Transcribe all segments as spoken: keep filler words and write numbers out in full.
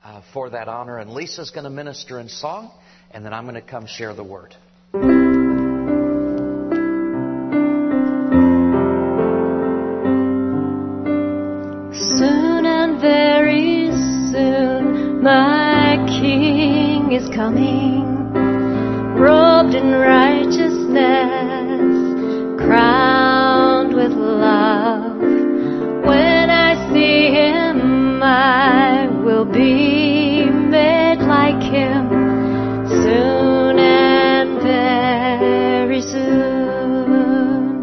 uh, for that honor. And Lisa's going to minister in song, and then I'm going to come share the word. Soon and very soon my King is coming, robed in righteousness, crowned with love. When I see Him, I will be made like Him, soon and very soon.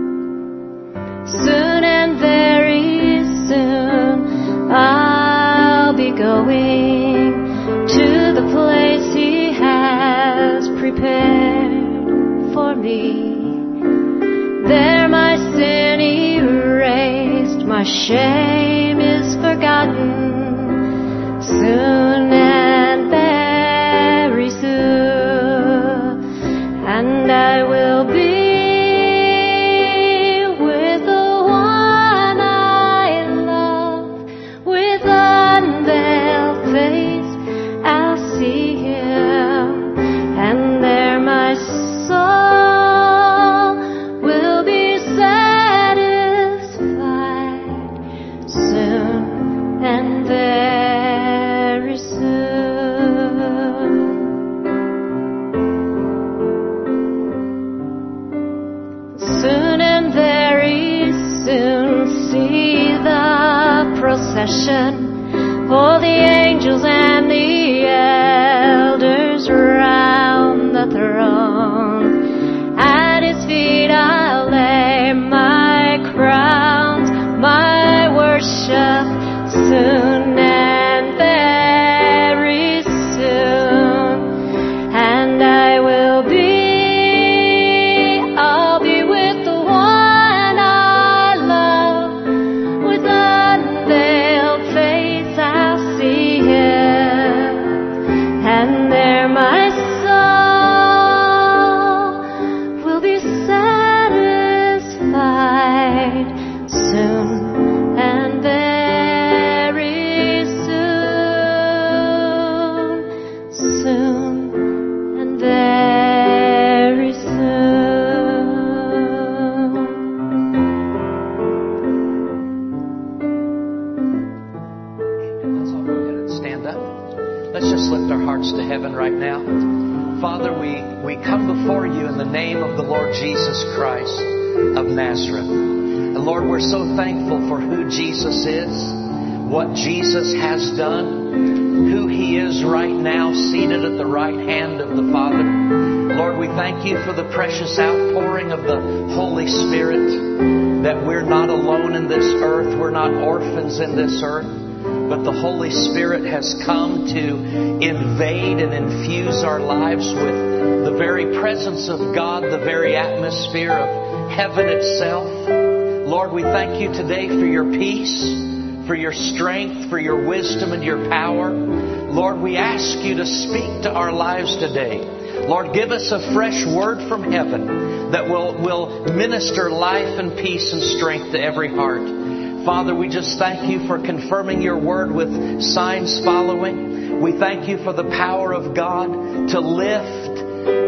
Soon and very soon I'll be going to the place He has prepared for me. There my sin erased, my shame is forgotten, soon and very soon, and I will be with the one I love, with unveiled face I'll see Him, and there my soul will be satisfied, soon and very soon. Soon and very soon see the procession, all the angels and the elders round the throne. At His feet I'll lay my crowns, my worship, soon and very soon, and I will be, I'll be with the one I love, with unveiled face I'll see Him, and there my soul will be satisfied, soon and very soon, soon and very soon. Let's all go ahead and stand up. Let's just lift our hearts to heaven right now. Father, we, we come before you in the name of the Lord Jesus Christ of Nazareth. And Lord, we're so thankful for who Jesus is, what Jesus has done, who He is right now seated at the right hand of the Father. Lord, we thank you for the precious outpouring of the Holy Spirit, that we're not alone in this earth, we're not orphans in this earth, but the Holy Spirit has come to invade and infuse our lives with the very presence of God, the very atmosphere of heaven itself. Lord, we thank you today for your peace, for your strength, for your wisdom and your power. Lord, we ask you to speak to our lives today. Lord, give us a fresh word from heaven that will, will minister life and peace and strength to every heart. Father, we just thank you for confirming your word with signs following. We thank you for the power of God to lift.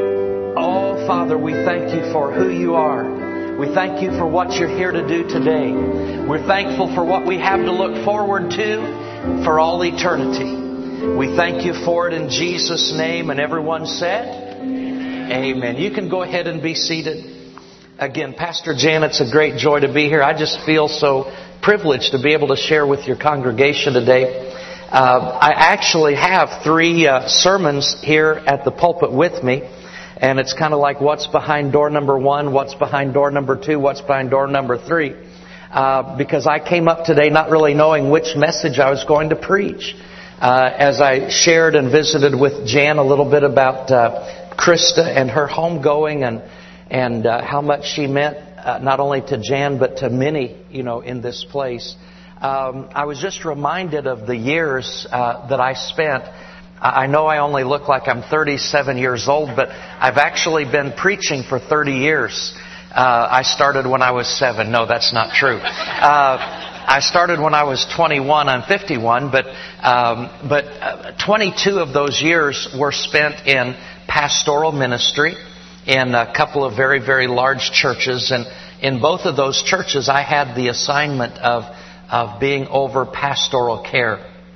Oh, Father, we thank you for who you are. We thank you for what you're here to do today. We're thankful for what we have to look forward to for all eternity. We thank you for it in Jesus' name. And everyone said, Amen. You can go ahead and be seated. Again, Pastor Jan, it's a great joy to be here. I just feel so privileged to be able to share with your congregation today. Uh, I actually have three uh, sermons here at the pulpit with me. And it's kind of like what's behind door number one, what's behind door number two, what's behind door number three. Uh, because I came up today not really knowing which message I was going to preach. Uh, as I shared and visited with Jan a little bit about uh, Krista and her homegoing and and uh, how much she meant uh, not only to Jan but to many, you know, in this place. Um, I was just reminded of the years uh, that I spent. I know I only look like I'm thirty-seven years old, but I've actually been preaching for thirty years. Uh, I started when I was seven. No, that's not true. Uh, I started when I was twenty-one. I'm fifty-one, but um, but uh, twenty-two of those years were spent in pastoral ministry in a couple of very, very large churches. And in both of those churches, I had the assignment of of being over pastoral care,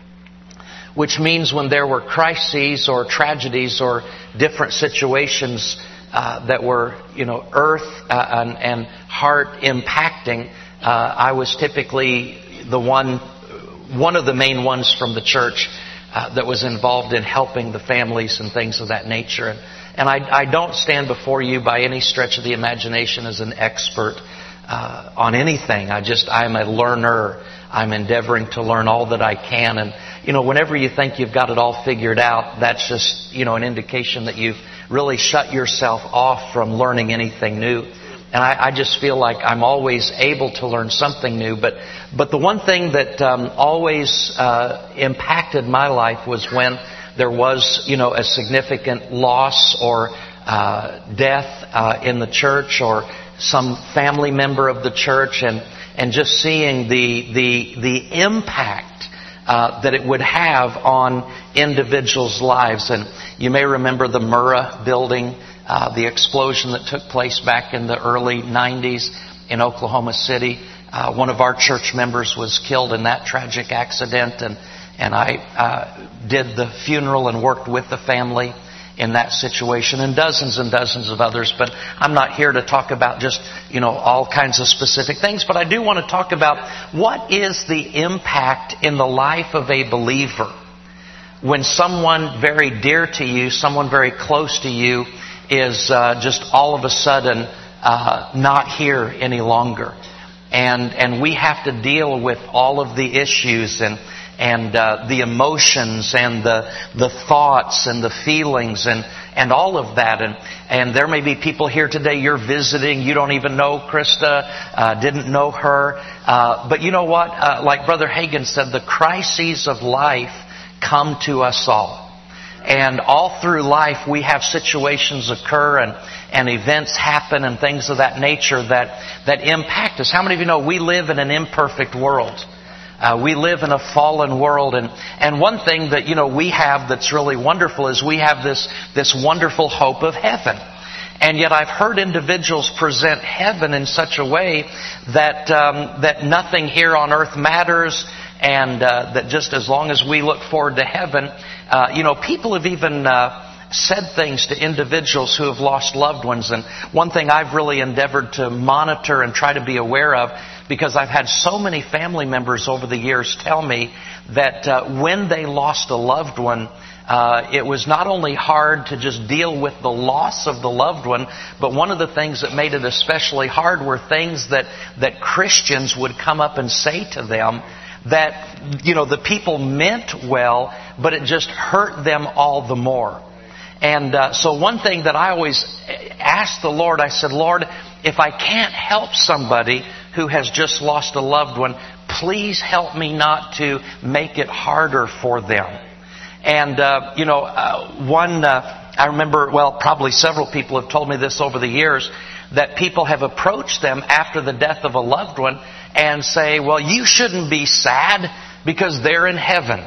which means when there were crises or tragedies or different situations uh, that were, you know, earth uh, and, and heart impacting, uh, I was typically the one, one of the main ones from the church uh, that was involved in helping the families and things of that nature. And, and I, I don't stand before you by any stretch of the imagination as an expert Uh, on anything. I just, I'm a learner. I'm endeavoring to learn all that I can. And, you know, whenever you think you've got it all figured out, that's just, you know, an indication that you've really shut yourself off from learning anything new. And I, I just feel like I'm always able to learn something new. But, but the one thing that um, always uh, impacted my life was when there was, you know, a significant loss or uh, death uh, in the church, or some family member of the church, and, and just seeing the the the impact uh, that it would have on individuals' lives. And you may remember the Murrah building, uh, the explosion that took place back in the early nineties in Oklahoma City. Uh, one of our church members was killed in that tragic accident, and and I uh, did the funeral and worked with the family in that situation, and dozens and dozens of others. But I'm not here to talk about just, you know, all kinds of specific things. But I do want to talk about what is the impact in the life of a believer when someone very dear to you, someone very close to you, is uh, just all of a sudden uh, not here any longer. And and we have to deal with all of the issues and and uh, the emotions and the the thoughts and the feelings and and all of that. And and there may be people here today, you're visiting, you don't even know Krista, uh, didn't know her. Uh, but you know what? Uh, like Brother Hagin said, the crises of life come to us all. And all through life we have situations occur and, and events happen and things of that nature that, that impact us. How many of you know we live in an imperfect world? Uh, we live in a fallen world, and, and one thing that, you know, we have that's really wonderful is we have this, this wonderful hope of heaven. And yet I've heard individuals present heaven in such a way that, um, that nothing here on earth matters, and uh, that just as long as we look forward to heaven, uh, you know, people have even uh, said things to individuals who have lost loved ones. And one thing I've really endeavored to monitor and try to be aware of, because I've had so many family members over the years tell me that uh, when they lost a loved one, uh, it was not only hard to just deal with the loss of the loved one, but one of the things that made it especially hard were things that, that Christians would come up and say to them that, you know, the people meant well, but it just hurt them all the more. And uh, so one thing that I always asked the Lord, I said, Lord, if I can't help somebody who has just lost a loved one, please help me not to make it harder for them. And, uh, you know, uh, one, uh, I remember, well, probably several people have told me this over the years, that people have approached them after the death of a loved one and say, well, you shouldn't be sad because they're in heaven.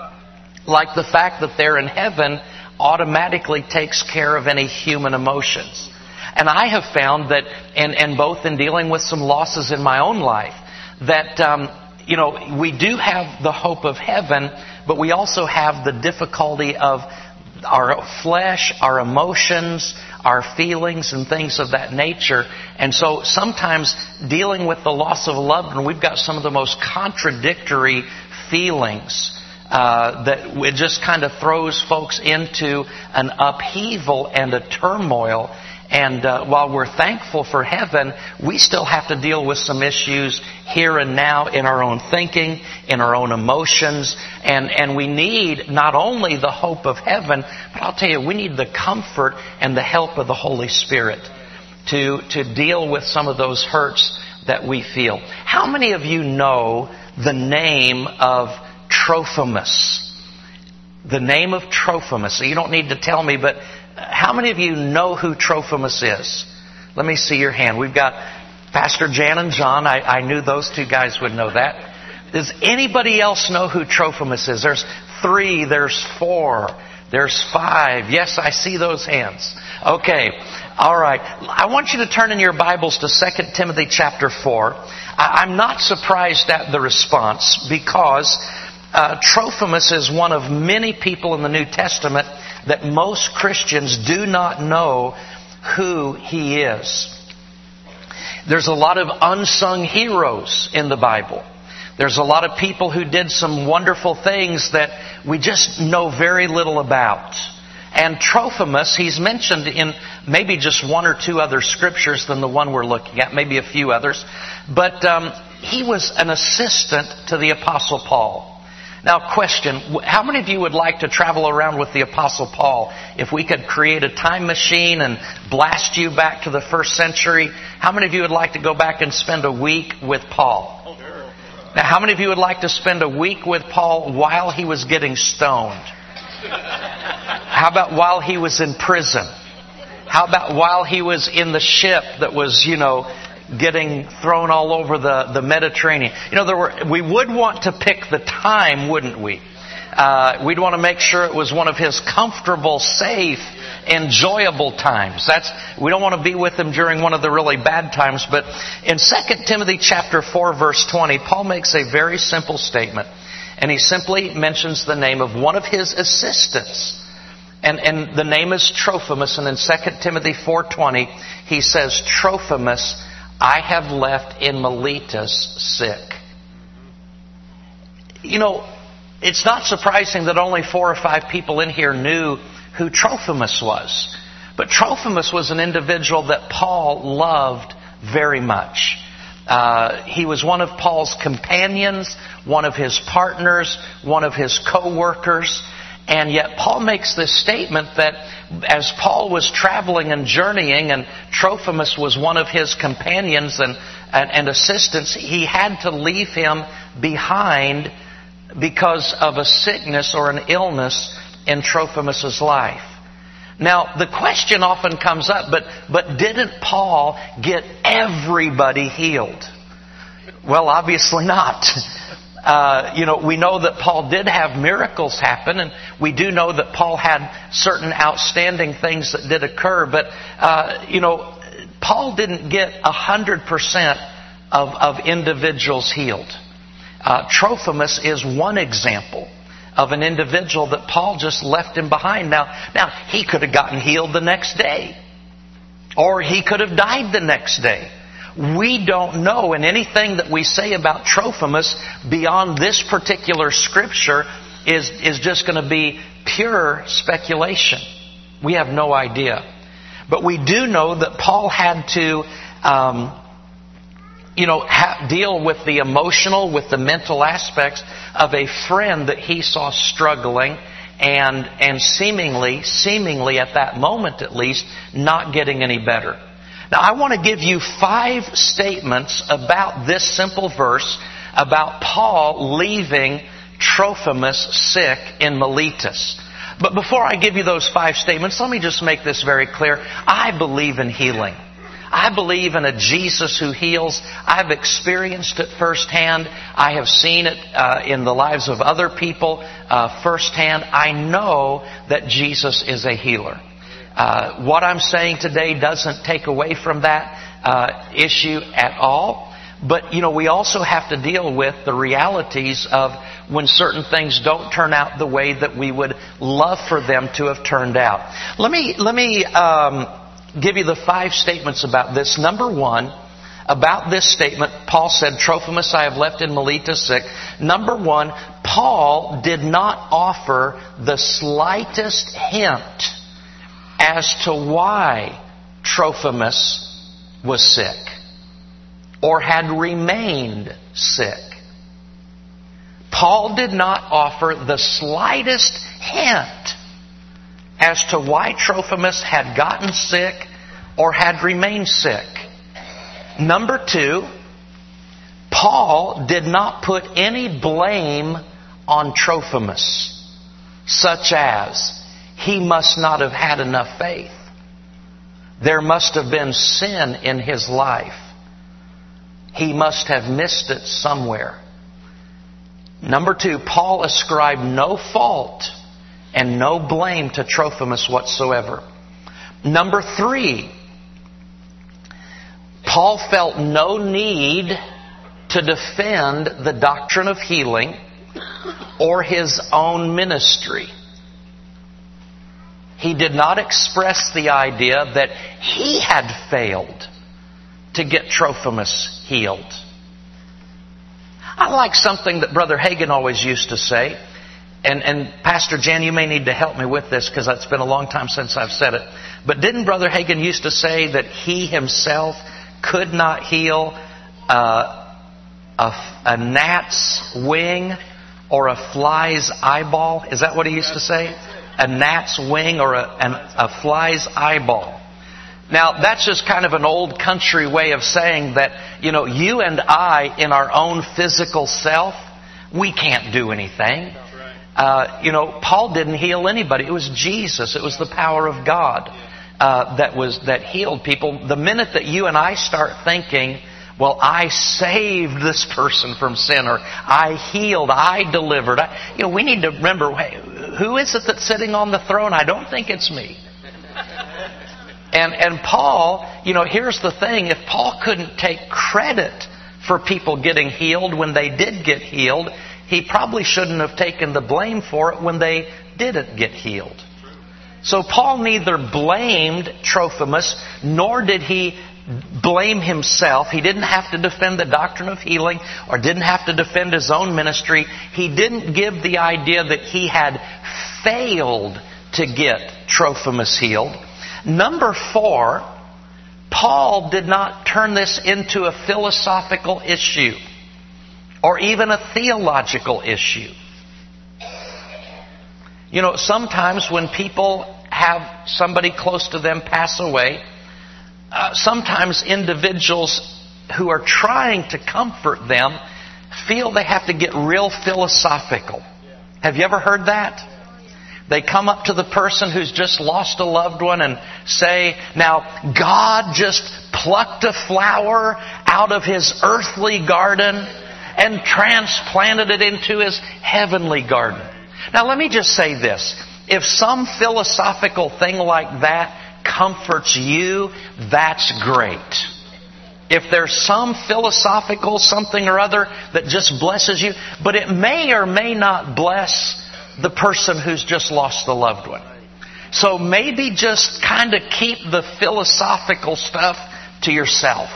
Like the fact that they're in heaven automatically takes care of any human emotions. And I have found that, and, and both in dealing with some losses in my own life, that, um, you know, we do have the hope of heaven, but we also have the difficulty of our flesh, our emotions, our feelings, and things of that nature. And so sometimes dealing with the loss of a loved one, we've got some of the most contradictory feelings. Uh, that it just kind of throws folks into an upheaval and a turmoil. And uh, while we're thankful for heaven, we still have to deal with some issues here and now in our own thinking, in our own emotions. And, and we need not only the hope of heaven, but I'll tell you, we need the comfort and the help of the Holy Spirit to, to deal with some of those hurts that we feel. How many of you know the name of Trophimus? The name of Trophimus. So you don't need to tell me, but how many of you know who Trophimus is? Let me see your hand. We've got Pastor Jan and John. I, I knew those two guys would know that. Does anybody else know who Trophimus is? There's three, there's four, there's five. Yes, I see those hands. Okay. All right. I want you to turn in your Bibles to Second Timothy chapter four. I'm not surprised at the response because uh, Trophimus is one of many people in the New Testament that most Christians do not know who he is. There's a lot of unsung heroes in the Bible. There's a lot of people who did some wonderful things that we just know very little about. And Trophimus, he's mentioned in maybe just one or two other scriptures than the one we're looking at, maybe a few others. But um, he was an assistant to the Apostle Paul. Now, question, how many of you would like to travel around with the Apostle Paul? If we could create a time machine and blast you back to the first century, how many of you would like to go back and spend a week with Paul? Now, how many of you would like to spend a week with Paul while he was getting stoned? How about while he was in prison? How about while he was in the ship that was, you know, getting thrown all over the, the Mediterranean? You know, there were, we would want to pick the time, wouldn't we? Uh, we'd want to make sure it was one of his comfortable, safe, enjoyable times. That's, we don't want to be with him during one of the really bad times. But in Second Timothy chapter four, verse twenty, Paul makes a very simple statement. And he simply mentions the name of one of his assistants. And, and the name is Trophimus. And in Second Timothy four twenty, he says, Trophimus, I have left in Miletus sick. You know, it's not surprising that only four or five people in here knew who Trophimus was. But Trophimus was an individual that Paul loved very much. Uh, he was one of Paul's companions, one of his partners, one of his co-workers. And yet Paul makes this statement that as Paul was traveling and journeying, and Trophimus was one of his companions and, and, and assistants, he had to leave him behind because of a sickness or an illness in Trophimus' life. Now, the question often comes up, but, but didn't Paul get everybody healed? Well, obviously not. Uh, you know, we know that Paul did have miracles happen, and we do know that Paul had certain outstanding things that did occur, but, uh, you know, Paul didn't get a hundred percent of, of individuals healed. Uh, Trophimus is one example of an individual that Paul just left him behind. Now, now he could have gotten healed the next day, or he could have died the next day. We don't know, and anything that we say about Trophimus beyond this particular scripture is, is just going to be pure speculation. We have no idea. But we do know that Paul had to, um, you know, ha- deal with the emotional, with the mental aspects of a friend that he saw struggling and, and seemingly, seemingly at that moment at least, not getting any better. Now, I want to give you five statements about this simple verse about Paul leaving Trophimus sick in Miletus. But before I give you those five statements, let me just make this very clear. I believe in healing. I believe in a Jesus who heals. I've experienced it firsthand. I have seen it uh, in the lives of other people uh, firsthand. I know that Jesus is a healer. Uh, what I'm saying today doesn't take away from that uh, issue at all. But, you know, we also have to deal with the realities of when certain things don't turn out the way that we would love for them to have turned out. Let me, let me um, give you the five statements about this. Number one, about this statement, Paul said, Trophimus I have left in Miletus sick. Number one, Paul did not offer the slightest hint as to why Trophimus was sick or had remained sick. Paul did not offer the slightest hint as to why Trophimus had gotten sick or had remained sick. Number two, Paul did not put any blame on Trophimus, such as he must not have had enough faith. There must have been sin in his life. He must have missed it somewhere. Number two, Paul ascribed no fault and no blame to Trophimus whatsoever. Number three, Paul felt no need to defend the doctrine of healing or his own ministry. He did not express the idea that he had failed to get Trophimus healed. I like something that Brother Hagin always used to say, and, and Pastor Jan, you may need to help me with this because it's been a long time since I've said it. But didn't Brother Hagin used to say that he himself could not heal uh, a, a gnat's wing or a fly's eyeball? Is that what he used to say? A gnat's wing or a, an, a fly's eyeball. Now, that's just kind of an old country way of saying that, you know, you and I, in our own physical self, we can't do anything. Uh, you know, Paul didn't heal anybody. It was Jesus. It was the power of God uh, that was that healed people. The minute that you and I start thinking, well, I saved this person from sin, or I healed, I delivered. I, you know, we need to remember, hey, who is it that's sitting on the throne? I don't think it's me. And and Paul, you know, here's the thing. If Paul couldn't take credit for people getting healed when they did get healed, he probably shouldn't have taken the blame for it when they didn't get healed. So Paul neither blamed Trophimus, nor did he blame himself. He didn't have to defend the doctrine of healing or didn't have to defend his own ministry. He didn't give the idea that he had failed to get Trophimus healed. Number four, Paul did not turn this into a philosophical issue or even a theological issue. You know, sometimes when people have somebody close to them pass away, uh, sometimes individuals who are trying to comfort them feel they have to get real philosophical. Have you ever heard that? They come up to the person who's just lost a loved one and say, now, God just plucked a flower out of His earthly garden and transplanted it into His heavenly garden. Now, let me just say this. If some philosophical thing like that comforts you, that's great. If there's some philosophical something or other that just blesses you, but it may or may not bless the person who's just lost the loved one. So maybe just kind of keep the philosophical stuff to yourself.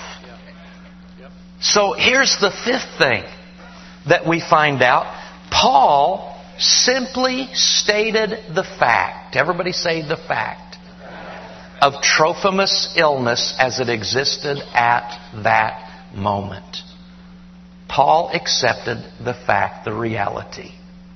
So here's the fifth thing that we find out. Paul simply stated the fact. Everybody say the fact. Of Trophimus' illness as it existed at that moment. Paul accepted the fact, the reality.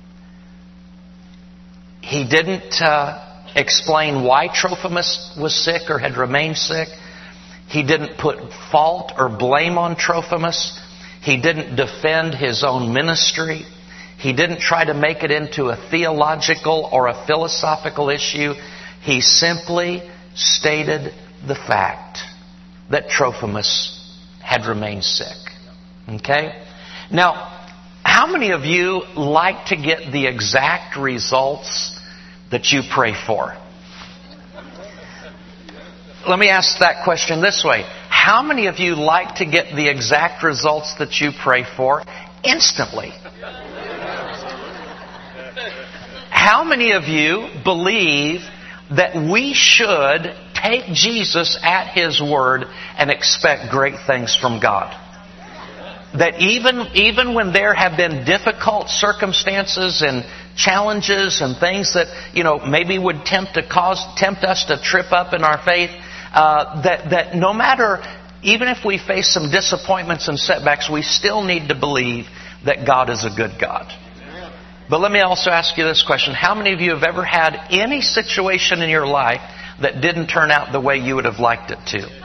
He didn't uh, explain why Trophimus was sick or had remained sick. He didn't put fault or blame on Trophimus. He didn't defend his own ministry. He didn't try to make it into a theological or a philosophical issue. He simply stated the fact that Trophimus had remained sick. Okay? Now, how many of you like to get the exact results that you pray for? Let me ask that question this way. How many of you like to get the exact results that you pray for instantly? How many of you believe that we should take Jesus at His word and expect great things from God? That even, even when there have been difficult circumstances and challenges and things that, you know, maybe would tempt to cause, tempt us to trip up in our faith, uh, that, that no matter, even if we face some disappointments and setbacks, we still need to believe that God is a good God. But let me also ask you this question. How many of you have ever had any situation in your life that didn't turn out the way you would have liked it to?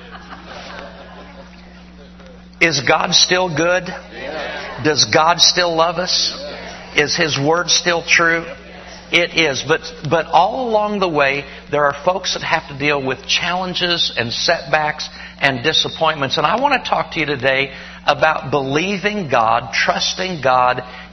Is God still good? Does God still love us? Is His word still true? It is. But but all along the way, there are folks that have to deal with challenges and setbacks and disappointments. And I want to talk to you today about believing God, trusting God,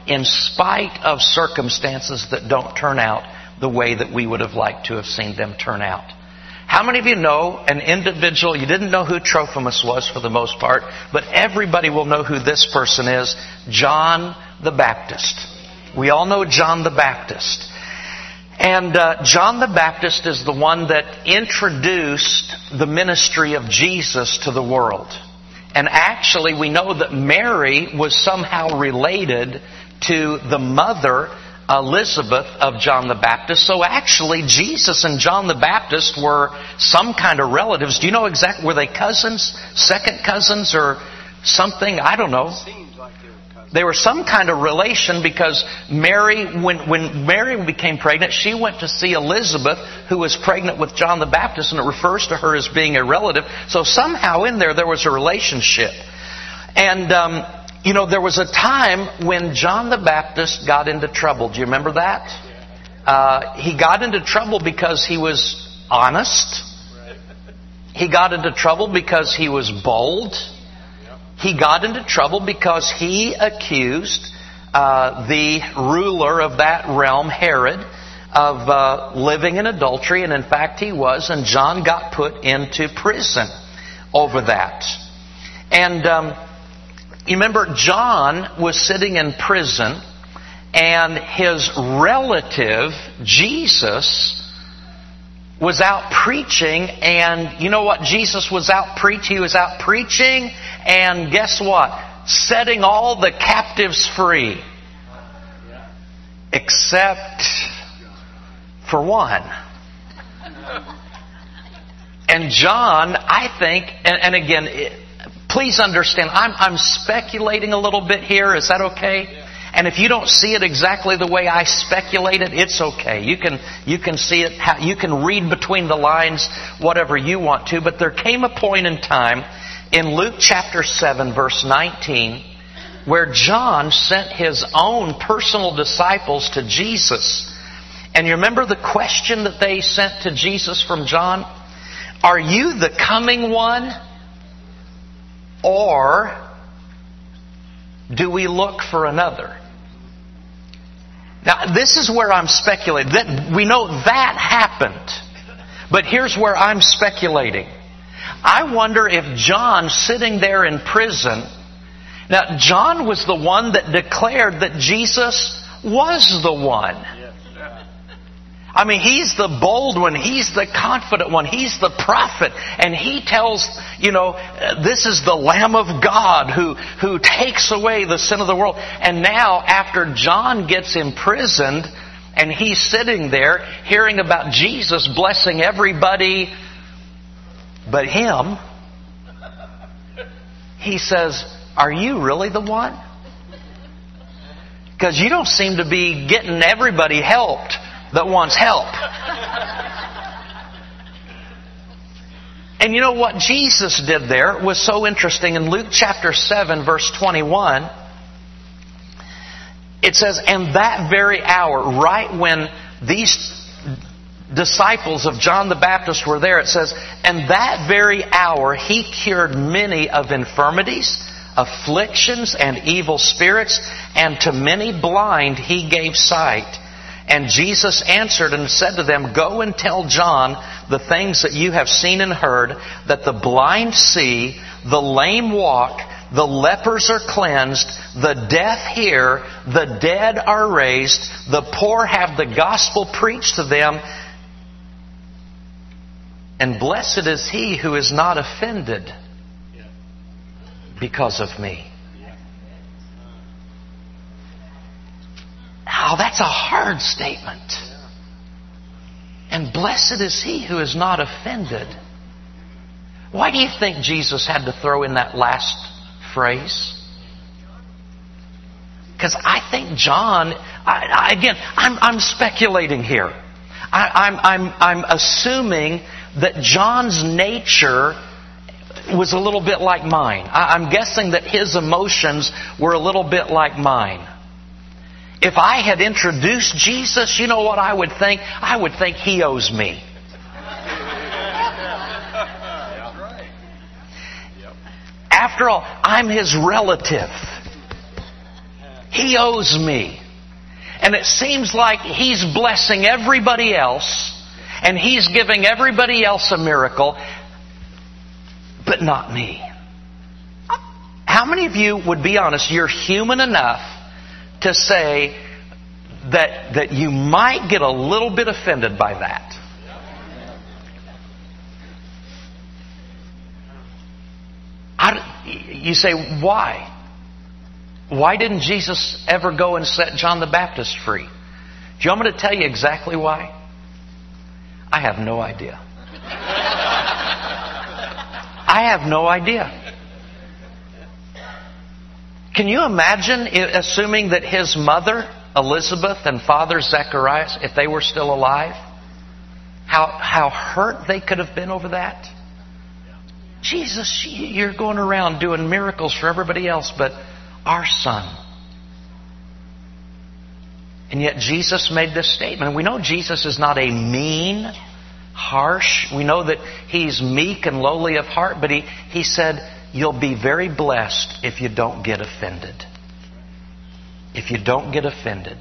in spite of circumstances that don't turn out the way that we would have liked to have seen them turn out. How many of you know an individual, you didn't know who Trophimus was for the most part, but everybody will know who this person is, John the Baptist. We all know John the Baptist. And uh, John the Baptist is the one that introduced the ministry of Jesus to the world. And actually, we know that Mary was somehow related to the mother, Elizabeth, of John the Baptist. So actually, Jesus and John the Baptist were some kind of relatives. Do you know exactly, were they cousins, second cousins, or something? I don't know. They were some kind of relation, because Mary, when, when Mary became pregnant, she went to see Elizabeth, who was pregnant with John the Baptist, and it refers to her as being a relative. So somehow in there, there was a relationship. And, um, you know, there was a time when John the Baptist got into trouble. Do you remember that? Uh, he got into trouble because he was honest. He got into trouble because he was bold. He got into trouble because he accused uh, the ruler of that realm, Herod, of uh, living in adultery. And in fact, he was. And John got put into prison over that. And um, you remember, John was sitting in prison, and his relative, Jesus, was out preaching. And you know what Jesus was out preaching? He was out preaching, and guess what? Setting all the captives free. Except for one. And John, I think, and, and again, it, please understand, I'm, I'm speculating a little bit here. Is that okay? And if you don't see it exactly the way I speculate it, it's okay. You can you can see it. How, you can read between the lines, whatever you want to. But there came a point in time in Luke chapter seven, verse nineteen, where John sent his own personal disciples to Jesus. And you remember the question that they sent to Jesus from John? Are you the coming one? Or do we look for another? Now, this is where I'm speculating. That, we know that happened. But here's where I'm speculating. I wonder if John, sitting there in prison... Now, John was the one that declared that Jesus was the one. I mean, he's the bold one. He's the confident one. He's the prophet. And he tells, you know, this is the Lamb of God who, who takes away the sin of the world. And now, after John gets imprisoned and he's sitting there hearing about Jesus blessing everybody but him, he says, are you really the one? Because you don't seem to be getting everybody helped that wants help. And you know what Jesus did there was so interesting. In Luke chapter seven, verse twenty-one, it says, and that very hour, right when these disciples of John the Baptist were there, it says, and that very hour he cured many of infirmities, afflictions, and evil spirits, and to many blind he gave sight. And Jesus answered and said to them, go and tell John the things that you have seen and heard, that the blind see, the lame walk, the lepers are cleansed, the deaf hear, the dead are raised, the poor have the gospel preached to them, and blessed is he who is not offended because of me. Now, that's a hard statement. And blessed is he who is not offended. Why do you think Jesus had to throw in that last phrase? Because I think John, I, I, again, I'm, I'm speculating here. I, I'm, I'm, I'm assuming that John's nature was a little bit like mine. I, I'm guessing that his emotions were a little bit like mine. If I had introduced Jesus, you know what I would think? I would think he owes me. After all, I'm his relative. He owes me. And it seems like He's blessing everybody else, and He's giving everybody else a miracle, but not me. How many of you would be honest, you're human enough to say that, that you might get a little bit offended by that? I, you say, why? Why didn't Jesus ever go and set John the Baptist free? Do you want me to tell you exactly why? I have no idea. I have no idea. Can you imagine, assuming that his mother, Elizabeth, and father, Zacharias, if they were still alive, how, how hurt they could have been over that? Jesus, you're going around doing miracles for everybody else, but our son. And yet Jesus made this statement. We know Jesus is not a mean, harsh. We know that He's meek and lowly of heart, but He, he said, you'll be very blessed if you don't get offended. If you don't get offended.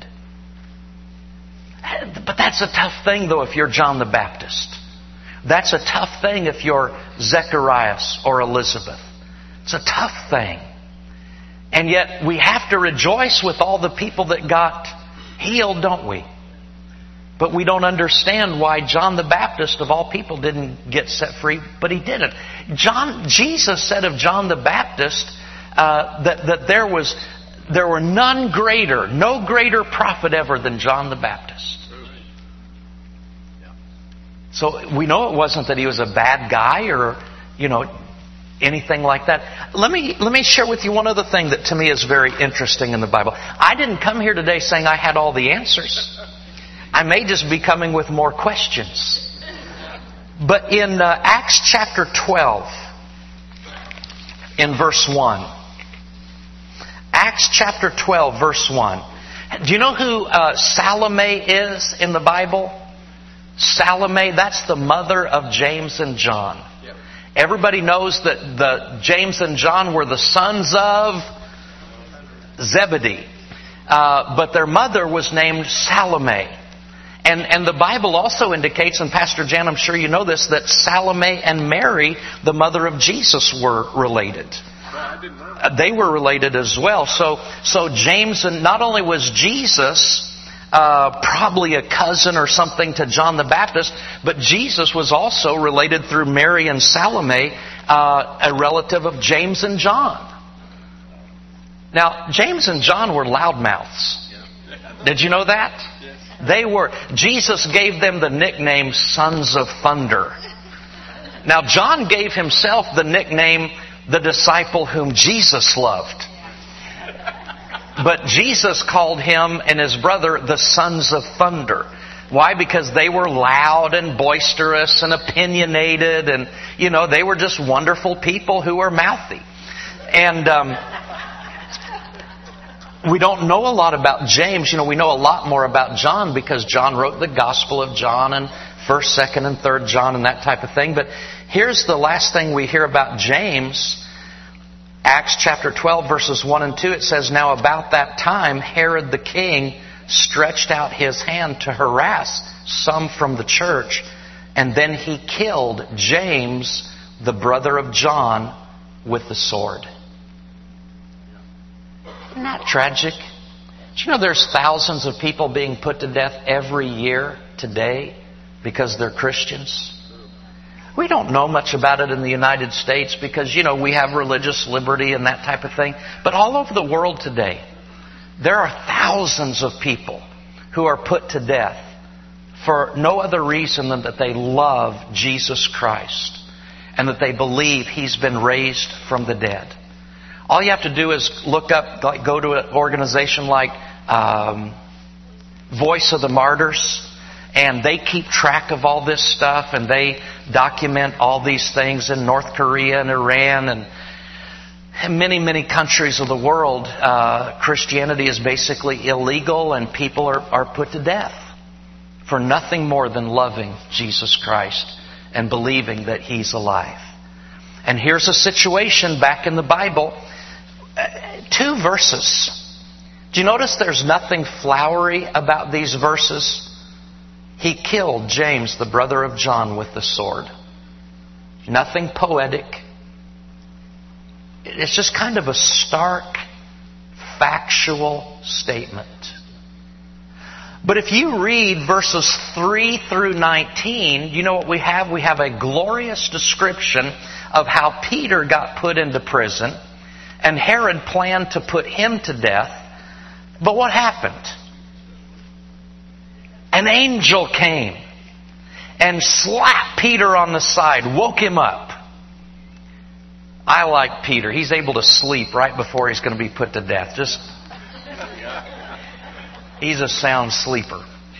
But that's a tough thing, though, if you're John the Baptist. That's a tough thing if you're Zacharias or Elizabeth. It's a tough thing. And yet we have to rejoice with all the people that got healed, don't we? But we don't understand why John the Baptist, of all people, didn't get set free, but he didn't. John, Jesus said of John the Baptist uh, that, that there was there were none greater, no greater prophet ever than John the Baptist. So we know it wasn't that he was a bad guy or, you know, anything like that. Let me let me share with you one other thing that to me is very interesting in the Bible. I didn't come here today saying I had all the answers. I may just be coming with more questions. But in uh, Acts chapter twelve, in verse one. Acts chapter twelve, verse one. Do you know who uh, Salome is in the Bible? Salome, that's the mother of James and John. Everybody knows that the James and John were the sons of Zebedee. Uh, but their mother was named Salome. And, and the Bible also indicates, and Pastor Jan, I'm sure you know this, that Salome and Mary, the mother of Jesus, were related. Uh, they were related as well. So, so James, and not only was Jesus uh, probably a cousin or something to John the Baptist, but Jesus was also related through Mary and Salome, uh, a relative of James and John. Now, James and John were loudmouths. Did you know that? They were. Jesus gave them the nickname Sons of Thunder. Now, John gave himself the nickname the disciple whom Jesus loved. But Jesus called him and his brother the Sons of Thunder. Why? Because they were loud and boisterous and opinionated, and, you know, they were just wonderful people who were mouthy. And um, we don't know a lot about James. You know, we know a lot more about John because John wrote the Gospel of John and first, second, and third John and that type of thing. But here's the last thing we hear about James. Acts chapter twelve, verses one and two, it says, "Now about that time, Herod the king stretched out his hand to harass some from the church, and then he killed James, the brother of John, with the sword." Isn't that tragic? Do you know there's thousands of people being put to death every year today because they're Christians? We don't know much about it in the United States because, you know, we have religious liberty and that type of thing. But all over the world today, there are thousands of people who are put to death for no other reason than that they love Jesus Christ and that they believe He's been raised from the dead. All you have to do is look up, like, go to an organization like um, Voice of the Martyrs, and they keep track of all this stuff, and they document all these things in North Korea and Iran and in many, many countries of the world. Uh, Christianity is basically illegal, and people are, are put to death for nothing more than loving Jesus Christ and believing that He's alive. And here's a situation back in the Bible. Two verses. Do you notice there's nothing flowery about these verses? He killed James, the brother of John, with the sword. Nothing poetic. It's just kind of a stark, factual statement. But if you read verses three through nineteen, you know what we have? We have a glorious description of how Peter got put into prison, and Herod planned to put him to death. But what happened? An angel came and slapped Peter on the side, woke him up. I like Peter. He's able to sleep right before he's going to be put to death. Just, he's a sound sleeper.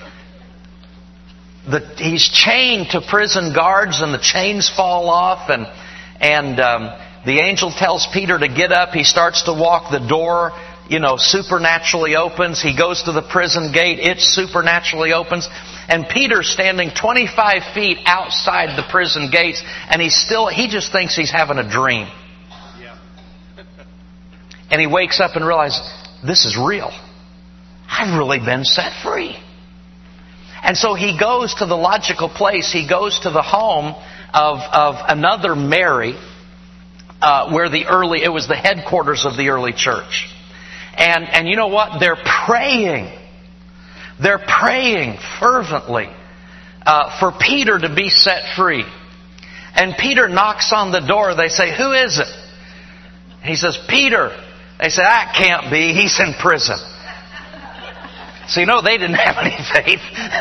The, he's chained to prison guards, and the chains fall off, and and um, the angel tells Peter to get up. He starts to walk. The door, you know, supernaturally opens. He goes to the prison gate. It supernaturally opens. And Peter's standing twenty-five feet outside the prison gates, and he's still, he just thinks he's having a dream. Yeah. And he wakes up and realizes, this is real. I've really been set free. And so he goes to the logical place. He goes to the home of, of another Mary, uh, where the early, it was the headquarters of the early church. And, and you know what? They're praying. They're praying fervently uh, for Peter to be set free. And Peter knocks on the door. They say, who is it? He says, Peter. They say, that can't be. He's in prison. So you know they didn't have any faith.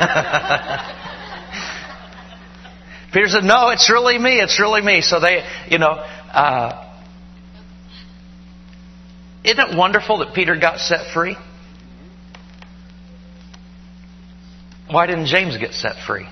Peter said, no, it's really me. It's really me. So they, you know, uh, isn't it wonderful that Peter got set free? Why didn't James get set free?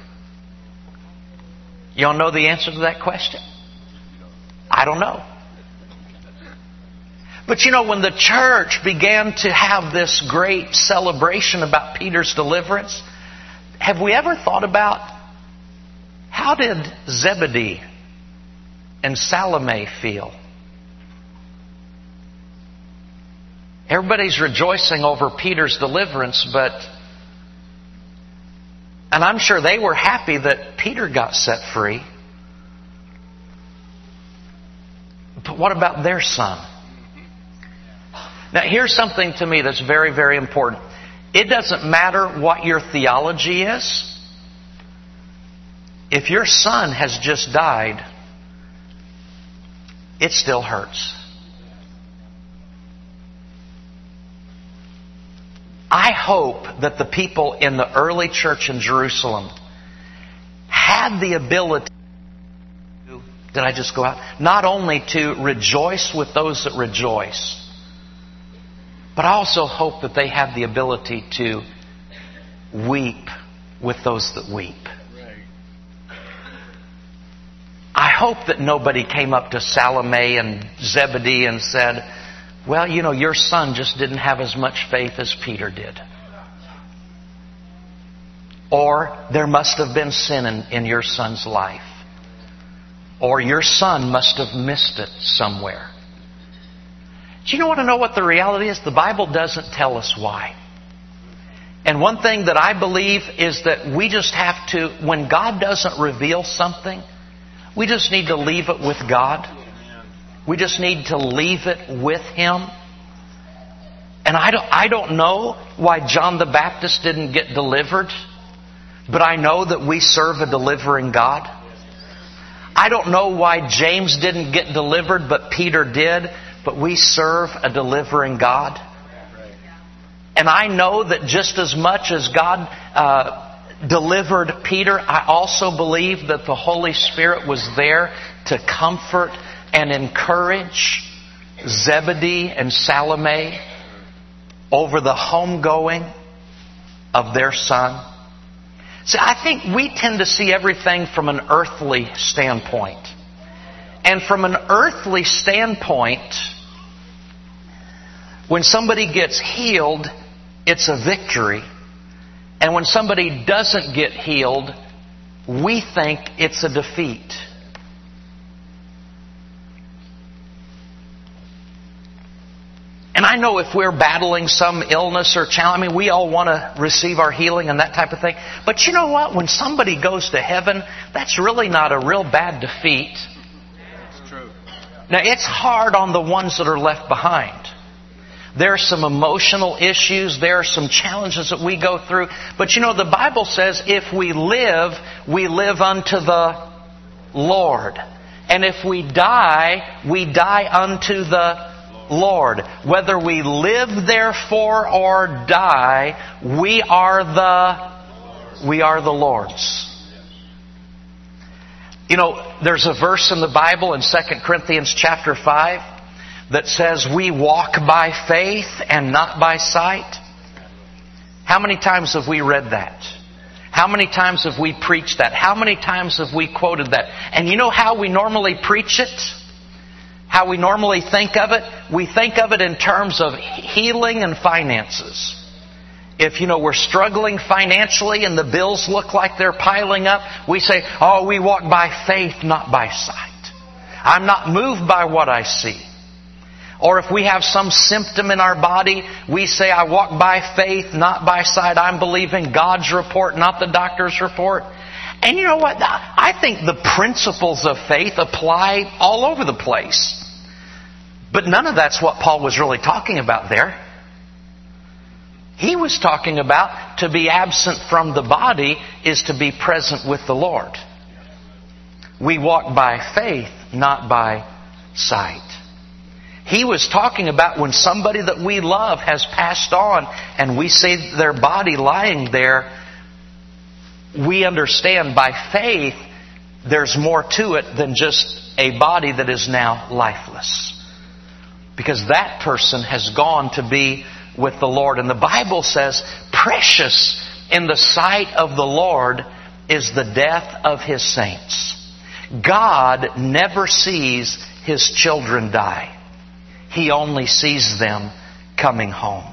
Y'all know the answer to that question? I don't know. But you know, when the church began to have this great celebration about Peter's deliverance, have we ever thought about how did Zebedee and Salome feel? Everybody's rejoicing over Peter's deliverance, but and I'm sure they were happy that Peter got set free. But what about their son? Now, here's something to me that's very, very important. It doesn't matter what your theology is. If your son has just died, it still hurts. I hope that the people in the early church in Jerusalem had the ability to, did I just go out? Not only to rejoice with those that rejoice, but I also hope that they have the ability to weep with those that weep. I hope that nobody came up to Salome and Zebedee and said, well, you know, your son just didn't have as much faith as Peter did. Or there must have been sin in, in your son's life. Or your son must have missed it somewhere. Do you want to know what the reality is? The Bible doesn't tell us why. And one thing that I believe is that we just have to, when God doesn't reveal something, we just need to leave it with God. We just need to leave it with Him. And I don't, I don't know why John the Baptist didn't get delivered, but I know that we serve a delivering God. I don't know why James didn't get delivered, but Peter did. But we serve a delivering God. And I know that just as much as God uh, delivered Peter, I also believe that the Holy Spirit was there to comfort and encourage Zebedee and Salome over the homegoing of their son. See, I think we tend to see everything from an earthly standpoint. And from an earthly standpoint, when somebody gets healed, it's a victory. And when somebody doesn't get healed, we think it's a defeat. And I I know if we're battling some illness or challenge, I mean, we all want to receive our healing and that type of thing. But you know what? When somebody goes to heaven, that's really not a real bad defeat. It's true. Now, it's hard on the ones that are left behind. There are some emotional issues. There are some challenges that we go through. But you know, the Bible says if we live, we live unto the Lord. And if we die, we die unto the Lord. Whether we live therefore or die, we are the, we are the Lord's. You know, there's a verse in the Bible in Second Corinthians chapter five that says we walk by faith and not by sight. How many times have we read that? How many times have we preached that? How many times have we quoted that? And you know how we normally preach it? How we normally think of it? We think of it in terms of healing and finances. If, you know, we're struggling financially and the bills look like they're piling up, we say, oh, we walk by faith, not by sight. I'm not moved by what I see. Or if we have some symptom in our body, we say, I walk by faith, not by sight. I'm believing God's report, not the doctor's report. And you know what? I think the principles of faith apply all over the place. But none of that's what Paul was really talking about there. He was talking about to be absent from the body is to be present with the Lord. We walk by faith, not by sight. He was talking about when somebody that we love has passed on and we see their body lying there, we understand by faith there's more to it than just a body that is now lifeless. Because that person has gone to be with the Lord. And the Bible says, precious in the sight of the Lord is the death of His saints. God never sees His children die. He only sees them coming home.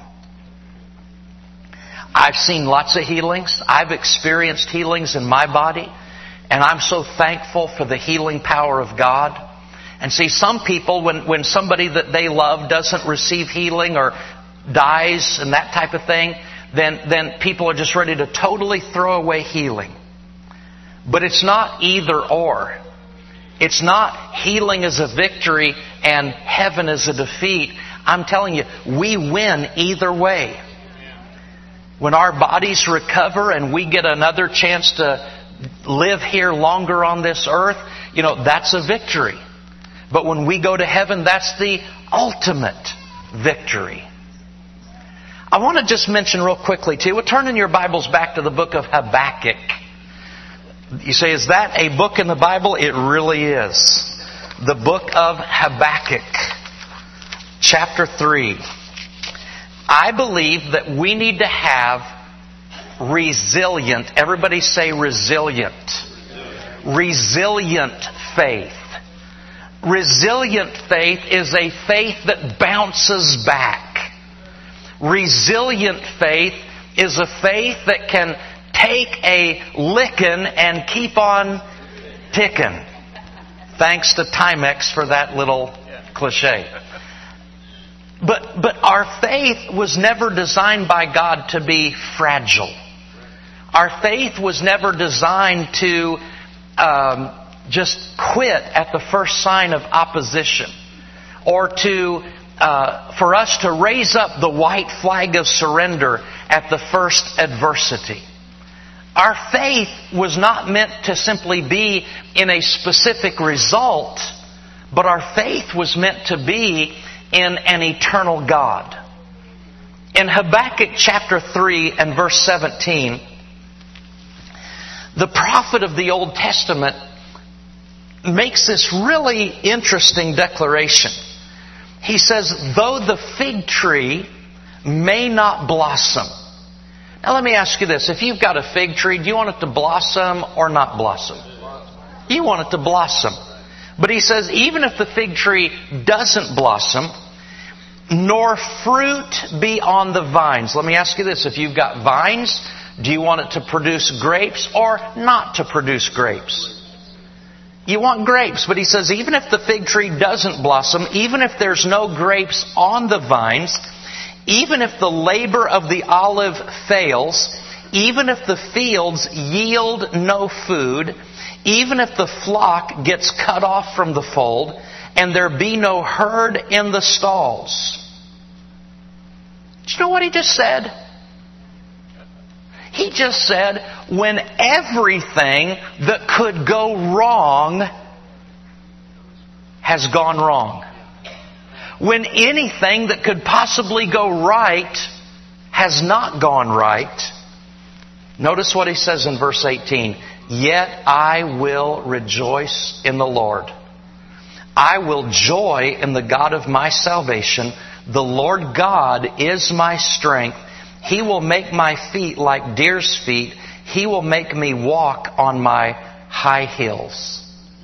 I've seen lots of healings. I've experienced healings in my body. And I'm so thankful for the healing power of God. And see, some people, when, when somebody that they love doesn't receive healing or dies and that type of thing, then, then people are just ready to totally throw away healing. But it's not either or. It's not healing is a victory and heaven is a defeat. I'm telling you, we win either way. When our bodies recover and we get another chance to live here longer on this earth, you know, that's a victory. But when we go to heaven, that's the ultimate victory. I want to just mention real quickly too, we'll turn in your Bibles back to the book of Habakkuk. You say, is that a book in the Bible? It really is. The book of Habakkuk, chapter three. I believe that we need to have resilient, everybody say resilient. Resilient faith. Resilient faith is a faith that bounces back. Resilient faith is a faith that can take a licking and keep on ticking. Thanks to Timex for that little cliche. But, but our faith was never designed by God to be fragile. Our faith was never designed to um, just quit at the first sign of opposition. Or to uh, for us to raise up the white flag of surrender at the first adversity. Our faith was not meant to simply be in a specific result, but our faith was meant to be in an eternal God. In Habakkuk chapter three and verse seventeen, the prophet of the Old Testament makes this really interesting declaration. He says, though the fig tree may not blossom. Now let me ask you this. If you've got a fig tree, do you want it to blossom or not blossom? You want it to blossom. But he says, even if the fig tree doesn't blossom, nor fruit be on the vines. Let me ask you this. If you've got vines, do you want it to produce grapes or not to produce grapes? You want grapes. But he says, even if the fig tree doesn't blossom, even if there's no grapes on the vines, Even if the labor of the olive fails, even if the fields yield no food, even if the flock gets cut off from the fold, and there be no herd in the stalls. Do you know what he just said? He just said, when everything that could go wrong has gone wrong. When anything that could possibly go right has not gone right. Notice what he says in verse eighteen. Yet I will rejoice in the Lord. I will joy in the God of my salvation. The Lord God is my strength. He will make my feet like deer's feet. He will make me walk on my high hills.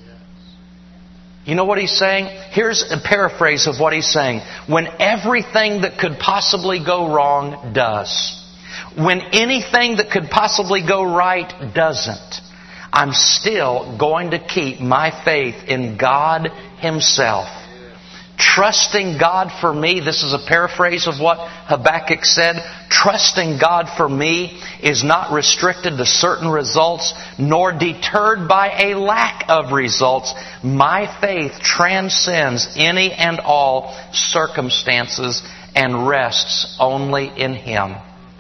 You know what he's saying? Here's a paraphrase of what he's saying. When everything that could possibly go wrong does. When anything that could possibly go right doesn't. I'm still going to keep my faith in God Himself. Trusting God for me, this is a paraphrase of what Habakkuk said, trusting God for me is not restricted to certain results, nor deterred by a lack of results. My faith transcends any and all circumstances and rests only in Him.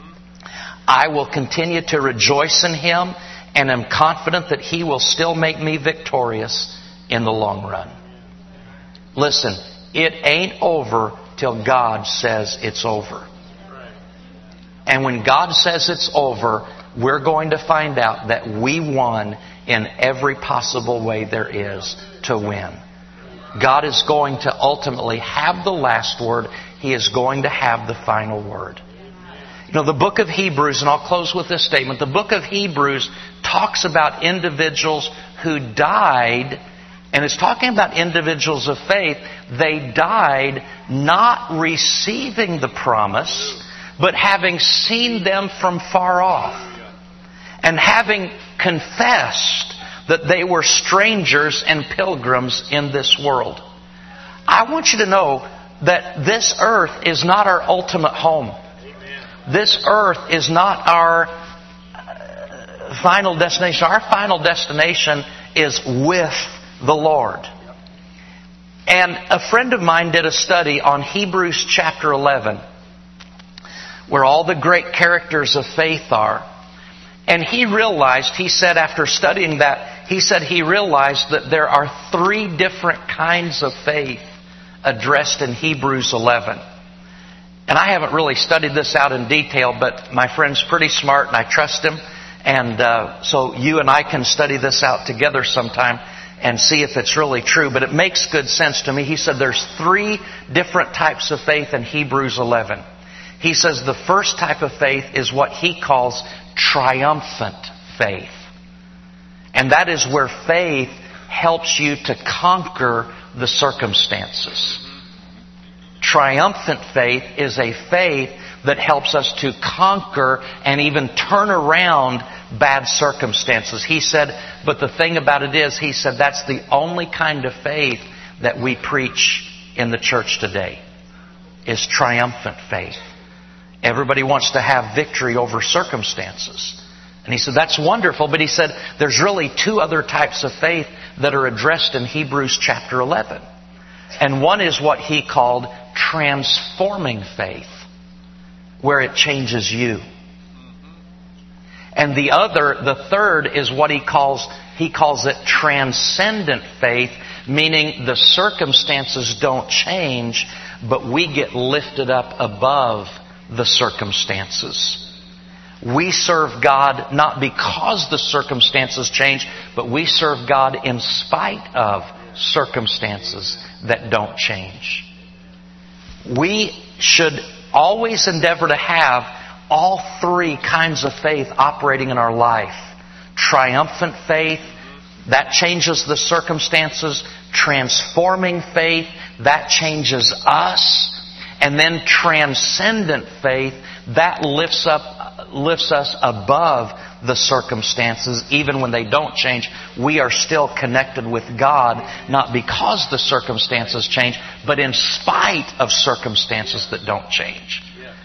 I will continue to rejoice in Him and am confident that He will still make me victorious in the long run. Listen, it ain't over till God says it's over. And when God says it's over, we're going to find out that we won in every possible way there is to win. God is going to ultimately have the last word. He is going to have the final word. You know, the book of Hebrews, and I'll close with this statement, the book of Hebrews talks about individuals who died, and it's talking about individuals of faith. They died not receiving the promise, but having seen them from far off, and having confessed that they were strangers and pilgrims in this world. I want you to know that this earth is not our ultimate home. This earth is not our final destination. Our final destination is with the Lord. And a friend of mine did a study on Hebrews chapter eleven, where all the great characters of faith are. And he realized, he said after studying that, he said he realized that there are three different kinds of faith addressed in Hebrews eleven. And I haven't really studied this out in detail, but my friend's pretty smart and I trust him. And uh, so you and I can study this out together sometime and see if it's really true. But it makes good sense to me. He said there's three different types of faith in Hebrews eleven. He says the first type of faith is what he calls triumphant faith. And that is where faith helps you to conquer the circumstances. Triumphant faith is a faith that helps us to conquer and even turn around bad circumstances. He said, but the thing about it is, he said, that's the only kind of faith that we preach in the church today, is triumphant faith. Everybody wants to have victory over circumstances. And he said, that's wonderful. But he said, there's really two other types of faith that are addressed in Hebrews chapter eleven. And one is what he called transforming faith, where it changes you. And the other, the third, is what he calls, he calls it transcendent faith, meaning the circumstances don't change, but we get lifted up above the circumstances. We serve God not because the circumstances change, but we serve God in spite of circumstances that don't change. We should always endeavor to have all three kinds of faith operating in our life. Triumphant faith, that changes the circumstances. Transforming faith, that changes us. And then transcendent faith, that lifts up, lifts us above the circumstances. Even when they don't change, we are still connected with God, not because the circumstances change, but in spite of circumstances that don't change.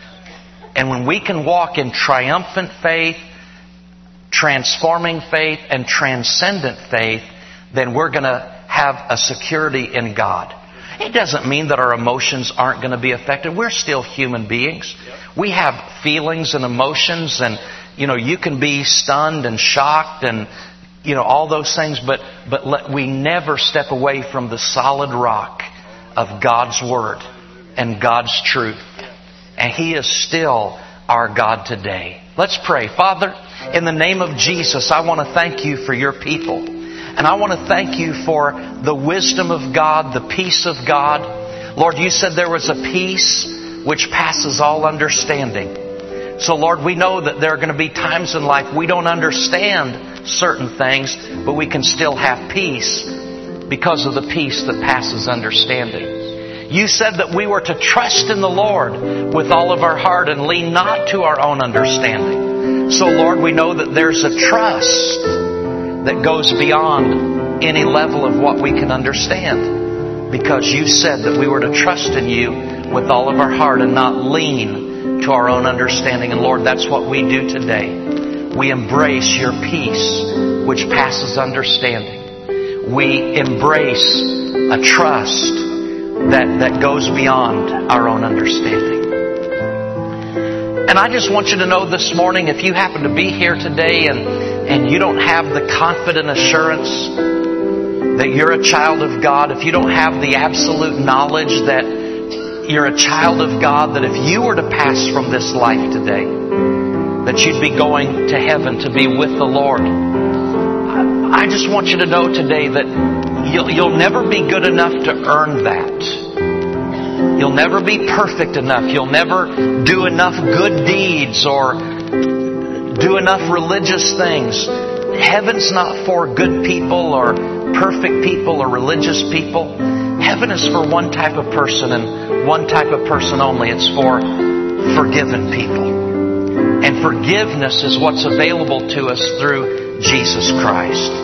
And when we can walk in triumphant faith, transforming faith, and transcendent faith, then we're going to have a security in God. It doesn't mean that our emotions aren't going to be affected. We're still human beings. We have feelings and emotions, and you know, you can be stunned and shocked and you know, all those things, but but let, we never step away from the solid rock of God's Word and God's truth. And He is still our God today. Let's pray. Father, in the name of Jesus, I want to thank You for Your people. And I want to thank You for the wisdom of God, the peace of God. Lord, You said there was a peace which passes all understanding. So Lord, we know that there are going to be times in life we don't understand certain things, but we can still have peace because of the peace that passes understanding. You said that we were to trust in the Lord with all of our heart and lean not to our own understanding. So Lord, we know that there's a trust that goes beyond any level of what we can understand, because You said that we were to trust in You with all of our heart and not lean to our own understanding. And Lord, that's what we do today. We embrace Your peace which passes understanding. We embrace a trust that, that goes beyond our own understanding. And I just want you to know this morning, if you happen to be here today and, and you don't have the confident assurance that you're a child of God, if you don't have the absolute knowledge that you're a child of God, that if you were to pass from this life today, that you'd be going to heaven to be with the Lord. I just want you to know today that you'll, you'll never be good enough to earn that. You'll never be perfect enough. You'll never do enough good deeds or do enough religious things. Heaven's not for good people or perfect people or religious people. Heaven is for one type of person and one type of person only. It's for forgiven people. And forgiveness is what's available to us through Jesus Christ.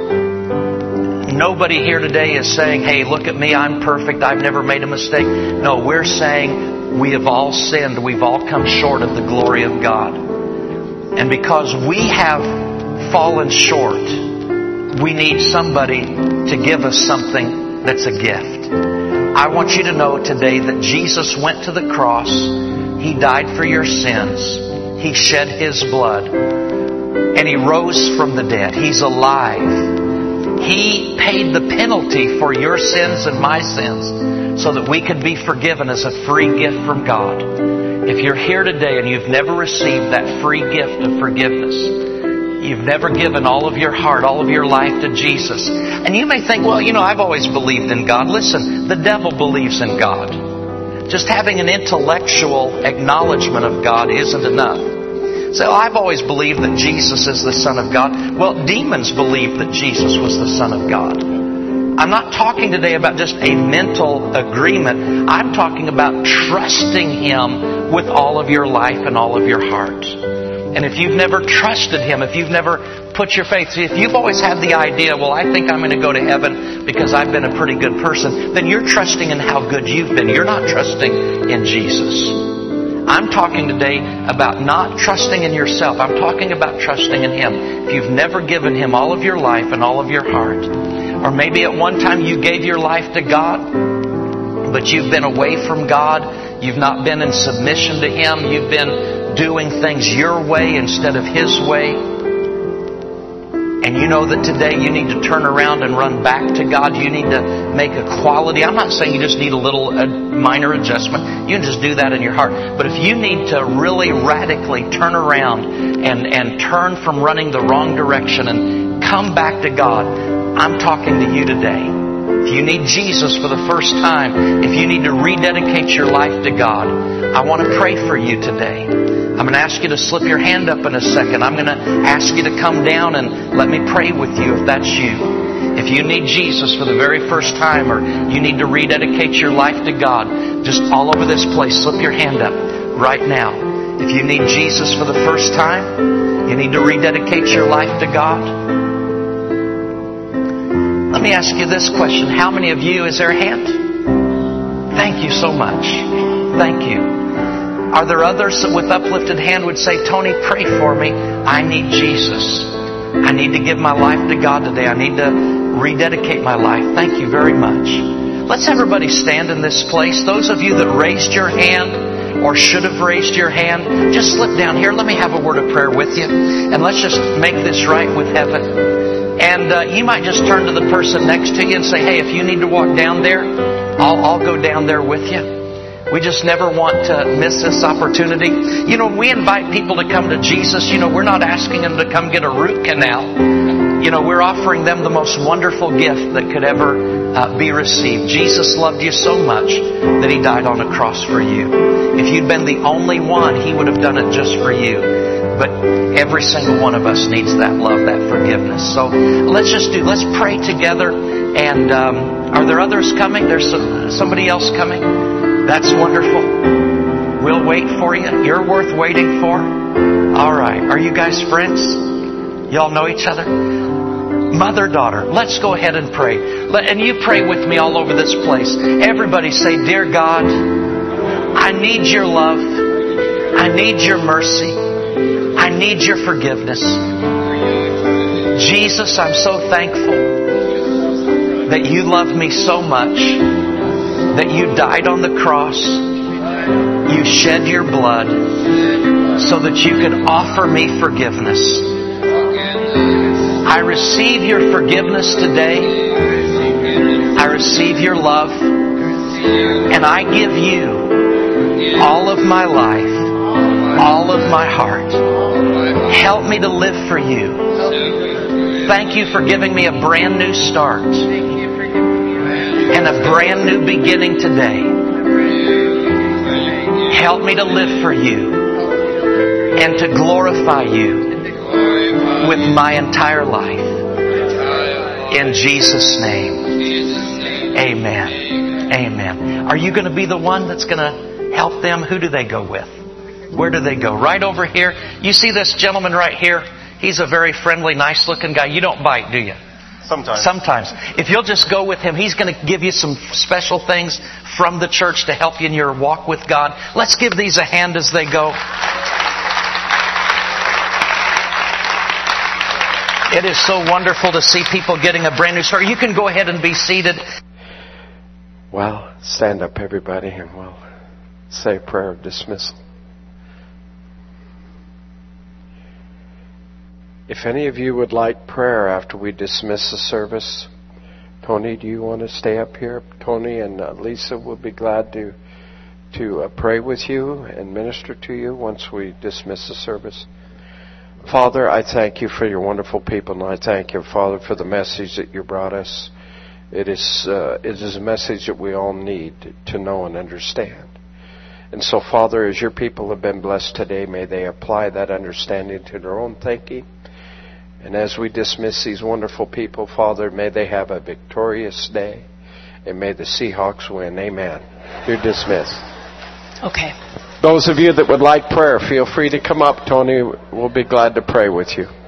Nobody here today is saying, hey, look at me, I'm perfect, I've never made a mistake. No, we're saying we have all sinned. We've all come short of the glory of God. And because we have fallen short, we need somebody to give us something that's a gift. I want you to know today that Jesus went to the cross. He died for your sins. He shed His blood. And He rose from the dead. He's alive. He paid the penalty for your sins and my sins so that we could be forgiven as a free gift from God. If you're here today and you've never received that free gift of forgiveness, you've never given all of your heart, all of your life to Jesus, and you may think, well, you know, I've always believed in God. Listen, the devil believes in God. Just having an intellectual acknowledgement of God isn't enough. So I've always believed that Jesus is the Son of God. Well, demons believed that Jesus was the Son of God. I'm not talking today about just a mental agreement. I'm talking about trusting Him with all of your life and all of your heart. And if you've never trusted Him, if you've never put your faith, see, if you've always had the idea, well, I think I'm going to go to heaven because I've been a pretty good person, then you're trusting in how good you've been. You're not trusting in Jesus. I'm talking today about not trusting in yourself. I'm talking about trusting in Him. If you've never given Him all of your life and all of your heart, or maybe at one time you gave your life to God, but you've been away from God, you've not been in submission to Him, you've been doing things your way instead of His way, and you know that today you need to turn around and run back to God. You need to make a quality. I'm not saying you just need a little a minor adjustment. You can just do that in your heart. But if you need to really radically turn around and, and turn from running the wrong direction and come back to God, I'm talking to you today. If you need Jesus for the first time, if you need to rededicate your life to God, I want to pray for you today. I'm going to ask you to slip your hand up in a second. I'm going to ask you to come down and let me pray with you if that's you. If you need Jesus for the very first time, or you need to rededicate your life to God, just all over this place, slip your hand up right now. If you need Jesus for the first time, you need to rededicate your life to God. Let me ask you this question. How many of you, is there a hand? Thank you so much. Thank you. Are there others that with uplifted hand would say, Tony, pray for me. I need Jesus. I need to give my life to God today. I need to rededicate my life. Thank you very much. Let's everybody stand in this place. Those of you that raised your hand or should have raised your hand, just slip down here. Let me have a word of prayer with you. And let's just make this right with heaven. And uh, you might just turn to the person next to you and say, hey, if you need to walk down there, I'll, I'll go down there with you. We just never want to miss this opportunity. You know, when we invite people to come to Jesus, you know, we're not asking them to come get a root canal. You know, we're offering them the most wonderful gift that could ever uh, be received. Jesus loved you so much that He died on a cross for you. If you'd been the only one, He would have done it just for you. But every single one of us needs that love, that forgiveness. So let's just do, let's pray together. And um, are there others coming? There's some, somebody else coming? That's wonderful. We'll wait for you. You're worth waiting for. All right. Are you guys friends? Y'all know each other? Mother, daughter. Let's go ahead and pray. Let, and you pray with me all over this place. Everybody say, Dear God, I need your love. I need your mercy. I need your forgiveness. Jesus, I'm so thankful that you love me so much, that you died on the cross, you shed your blood so that you could offer me forgiveness. I receive your forgiveness today. I receive your love. And I give you all of my life, all of my heart. Help me to live for you. Thank you for giving me a brand new start and a brand new beginning today. Help me to live for you and to glorify you with my entire life. In Jesus' name. Amen. Amen. Are you going to be the one that's going to help them? Who do they go with? Where do they go? Right over here. You see this gentleman right here? He's a very friendly, nice looking guy. You don't bite, do you? Sometimes. Sometimes. If you'll just go with him, he's going to give you some special things from the church to help you in your walk with God. Let's give these a hand as they go. It is so wonderful to see people getting a brand new start. You can go ahead and be seated. Well, stand up, everybody, and we'll say a prayer of dismissal. If any of you would like prayer after we dismiss the service, Tony, do you want to stay up here? Tony and uh, Lisa will be glad to to uh, pray with you and minister to you once we dismiss the service. Father, I thank you for your wonderful people, and I thank you, Father, for the message that you brought us. It is uh, it is a message that we all need to know and understand. And so, Father, as your people have been blessed today, may they apply that understanding to their own thinking. And as we dismiss these wonderful people, Father, may they have a victorious day. And may the Seahawks win. Amen. You're dismissed. Okay. Those of you that would like prayer, feel free to come up. Tony will be glad to pray with you.